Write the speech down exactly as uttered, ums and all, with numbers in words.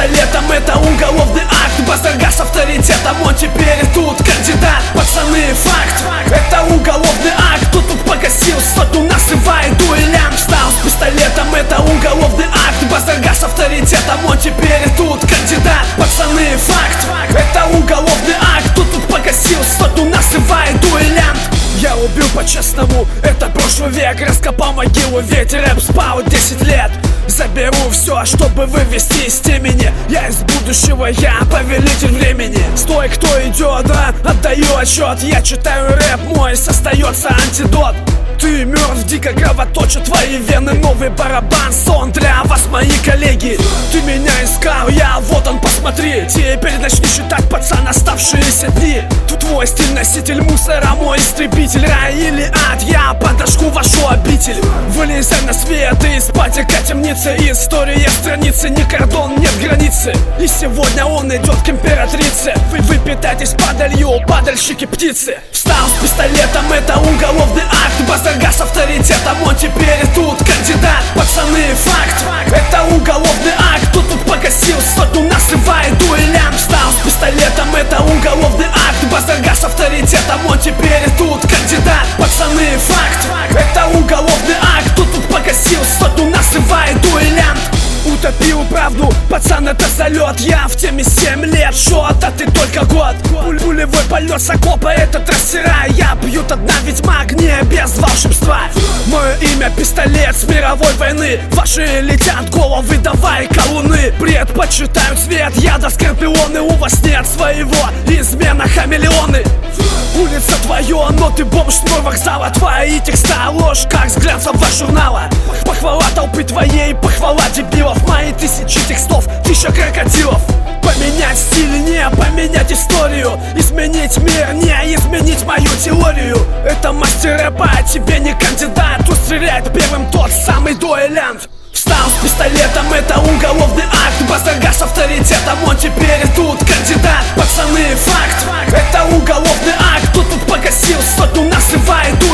пистолетом, это уголовный акт. Базарга с авторитетом, он теперь тут кандидат. Пацаны, факт, это уголовный акт. Кто тут погасил сотню, насрывает дуэлянт. Встал с пистолетом, это уголовный акт. Базарга с авторитетом, он теперь тут кандидат. Пацаны, факт, это уголовный акт. Кто тут погасил сотню, насрывает дуэлянт. Я убил по-честному, это прошлый век. Раскопал могилу, ведь рэп спал десять лет. Заберу все, чтобы вывести из темени. Я из будущего, я повелитель времени. Стой, кто идет, да? Отдаю отчет. Я читаю рэп, мой остается антидот. Ты мертв, дико кровоточат твои вены. Новый барабан, сон для вас, мои коллеги. Ты меня искал, я вот он, посмотри. Теперь начни считать, пацан, оставшиеся дни. Тут твой стиль, носитель мусора, мой истребитель. Рай или ад, я подожгу вашу обитель. Вылезай на свет из падика темницы. История страницы, ни кордон, нет границы. И сегодня он идет к императрице. Вы, вы питаетесь падалью, падальщики птицы. Встал с пистолетом, это уголовный акт. Базарга с авторитетом, он теперь тут кандидат. Пацаны, факт, это уголовный акт. Кто тут погасил сотню, насрывает дуэлянт. Встал с пистолетом, это уголовный акт. Базарга с авторитетом, он теперь тут кандидат. Пацаны, факт, это уголовный акт. Кто тут погасил сотню, насрывает дуэлянт. Утопил правду, пацан, это залет. Я в теме семь лет, шот, а ты только год. Пуль пулевой полет с окопа, это трассера. Я бью одна ведьмак, не без волшебства. Мое имя пистолет с мировой войны. Ваши летят головы, давай колуны. Предпочитают цвет, яда скорпионы. У вас нет своего, измена хамелеоны. Улица твое, но ты бомж с мой вокзала. Твои текста ложь, как с глянцевого журнала. Похвала толпы твоей, похвала дебилов. Мои тысячи текстов, тысяча крокодилов. Поменять стиль, не поменять историю. Изменить мир, не изменить мою теорию. Это мастер рэпа, а тебе не кандидат. Тут стреляет первым тот самый дуэлянт. Встал с пистолетом, это уголовный акт. Базарга с авторитетом, он теперь тут кандидат. Пацаны, факт, это уголовный акт. Кто тут погасил сотню, насрывает дуэлянт.